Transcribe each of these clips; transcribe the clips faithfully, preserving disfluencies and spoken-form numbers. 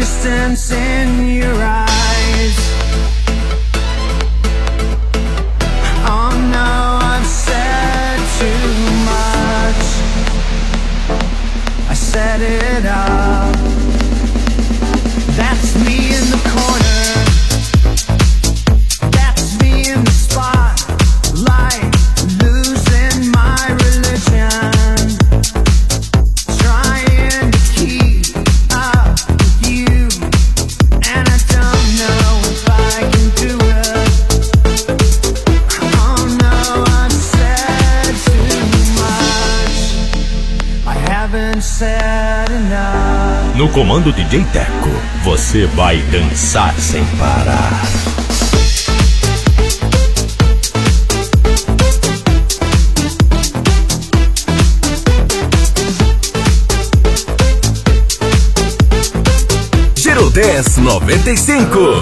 distance in your eyes. Oh no, I've said too much. I set it up. That's me in the corner. That's me in the spotlight, losing my religion. Trying to keep up with you, and I don't know if I can do it. Oh no, I've said too much. I haven't said enough. No comando D J Teco, você vai dançar sem parar. Giro dez noventa e cinco.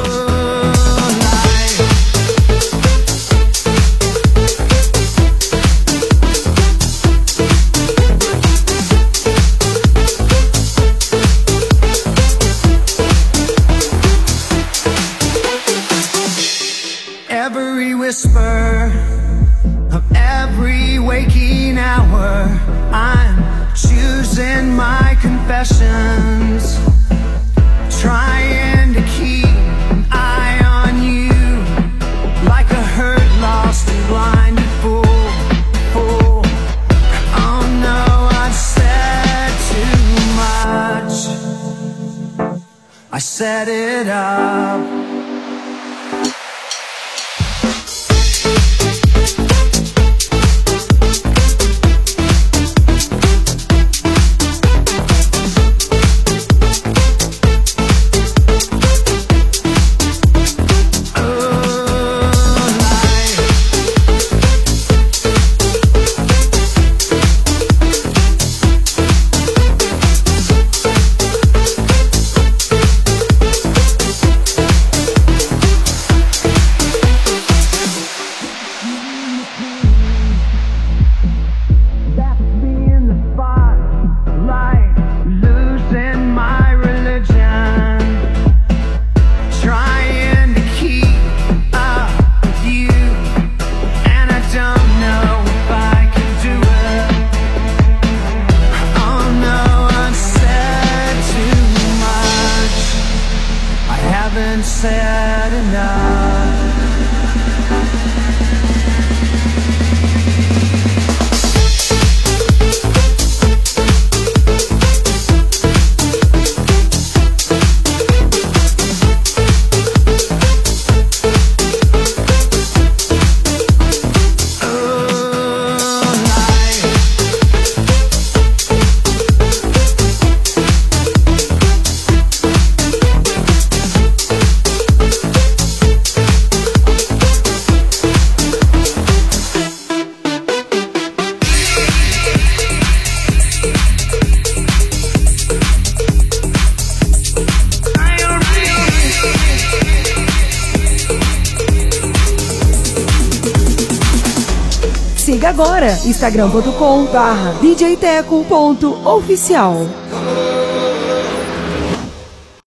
Every whisper of every waking hour, I'm choosing my confessions, trying to keep an eye on you, like a hurt, lost and blinded fool, fool. Oh no, I've said too much. I set it up. Said enough. Siga agora instagram ponto com barra D J Teco ponto oficial.